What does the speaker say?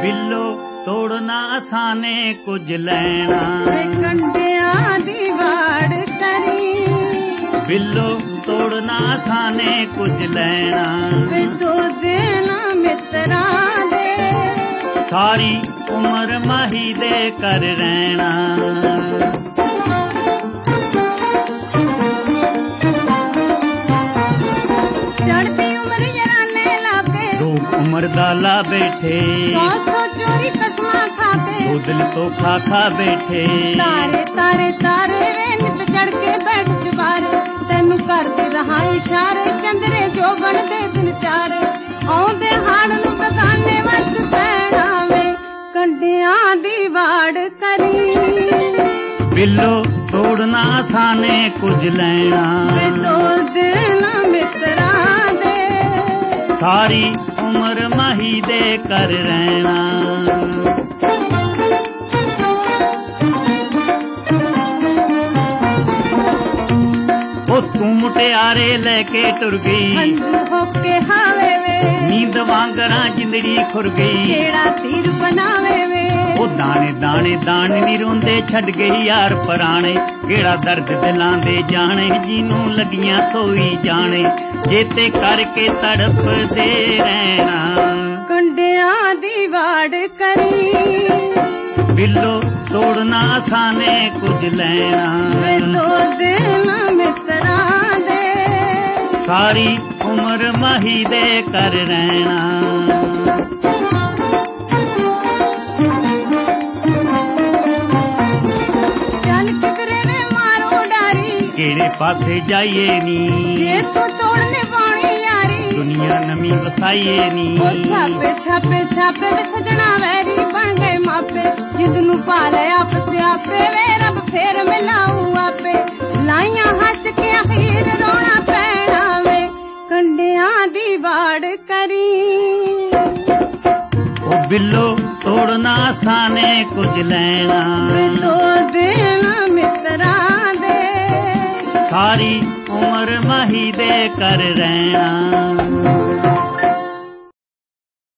ਬਿੱਲੋ ਤੋੜਨਾ ਆਸਾਨੇ ਕੁਝ ਲੈਣਾ, ਕੰਡਿਆਂ ਦੀ ਵਾੜ ਕਰੀ। ਬਿੱਲੋ ਤੋੜਨਾ ਆਸਾਨੇ ਕੁਝ ਲੈਣਾ, ਵੇ ਦੋ ਦਿਨ ਮਿੱਤਰਾਂ ਦੇ ਸਾਰੀ ਉਮਰ ਮਾਹੀ ਦੇ ਕਰ ਰਹਿਣਾ। ਚੜ੍ਹਦੀ ਉਮਰ ਯਾਰਾਨੇ ਲਾ ਕੇ ਲੋਕ ਉਮਰ ਦਾ ਲਾ ਬੈਠੇ, ਸੌ ਚੋਰੀ ਕਸਮਾਂ ਖਾ ਕੇ ਉਹ ਦਿਲ ਤੋਂ ਖਾ ਖਾ ਬੈਠੇ। ਤਾਰੇ ਤਾਰੇ ਤਾਰੇ ਵੇ ਨਿਤ ਚੜ ਕੇ ਬੈਠ ਜਵਾਰੇ, ਤੈਨੂੰ ਕਰਦੇ ਰਹਾ ਇਸ਼ਾਰੇ ਚੰਦਰੇ ਜੋ ਬਣਦੇ ਦਿਨ ਚਾਰੇ। ਆਉਂਦੇ ਹਾੜ ਨੂੰ ਬਗਾਨੇ ਵੱਸ ਪੈਣਾ ਵੇ ਕੰਡਿਆਂ ਦੀ ਵਾੜ ਕਰੀ। ਬਿੱਲੋ ਤੋੜਨਾ ਆਸਾਨੇ ਕੁਝ ਲੈਣਾ, ਵੇ ਦੋ ਦਿਨ ਮਿੱਤਰਾਂ ਦੇ ਸਾਰੀ ਉਮਰ ਮਾਹੀ ਦੇ ਕਰ ਰਹਿਣਾ। ਉਹ ਤੂੰ ਮੁਟਿਆਰੇ ਲੈ ਕੇ ਟੁਰ ਗਈ, ਹੰਝੂ ਹੋ ਕੇ ਹਾਵੇ ਵੇ ਨੀਂਦ ਵਾਂਗਰਾਂ ਜ਼ਿੰਦਗੀ ਖੁਰ ਗਈ। ਕਿਹੜਾ ਤੀਰ ਬਣਾਵੇ ਵੇ ਉਹ ਦਾਣੇ ਦਾਣੇ ਦਾਣੇ ਨੀ ਰੋਂਦੇ ਛੱਡ ਗਈ ਯਾਰ ਪੁਰਾਣੇ। ਕਿਹੜਾ ਦਰਦ ਦਿਲਾਂ ਦੇ ਜਾਣੇ, ਜਿਹਨੂੰ ਲੱਗੀਆਂ ਸੋਈ ਜਾਣੇ। ਜੇਤੇ ਕਰਕੇ ਤੜਪਦੇ ਰਹਿਣਾ, ਕੰਡਿਆਂ ਦੀ ਵਾੜ ਕਰੀ। ਬਿੱਲੋ ਤੋੜਨਾ ਆਸਾਨੇ ਕੁਝ ਲੈਣਾ, ਵੇ ਦੋ ਦਿਨ ਮਿੱਤਰਾਂ ਦੇ ਸਾਰੀ ਉਮਰ ਮਾਹੀ ਦੇ ਕਰ ਰਹਿਣਾ। ਚੱਲ ਕਿਧਰੇ ਵੇ ਮਾਰੋ ਡਾਰੀ, ਕਿਹੜੇ ਪਾਸੇ ਜਾਈਏ ਨੀ, ਜੇ ਤੂੰ ਤੋੜਨੇ ਪਾਉਣੀ ਯਾਰੀ। ਦੁਨੀਆ ਨਵੀਂ ਵਸਾਈਏ ਨੀ। ਉਹ ਛਾਪੇ ਛਾਪੇ ਛਾਪੇ ਵੇ ਸਜਣਾ ਵੈਰੀ ਬਣ ਗਏ ਮਾਪੇ। ਜਿੱਦ ਨੂੰ ਪਾ ਲਿਆ ਆਪਸ ਆਪੇ ਵੇ ਰੱਬ ਫੇਰ ਮਿਲਾਊ ਆਪੇ। ਲਾਈਆਂ ਹੱਸ ਕੇ ਅਖੀਰ ਰੋਣਾ ਪੈਣਾ ਵੇ ਕੰਡਿਆਂ ਦੀ ਵਾੜ ਕਰੀ। ਉਹ ਬਿੱਲੋ ਤੋੜਨਾ ਆਸਾਨੇ ਕੁਝ ਲੈਣਾ, ਵੇ ਦੋ ਦਿਨ ਮਿੱਤਰਾਂ ਦੇ ਸਾਰੀ ਉਮਰ ਮਾਹੀ ਦੇ ਕਰ ਰਹਿਣਾ।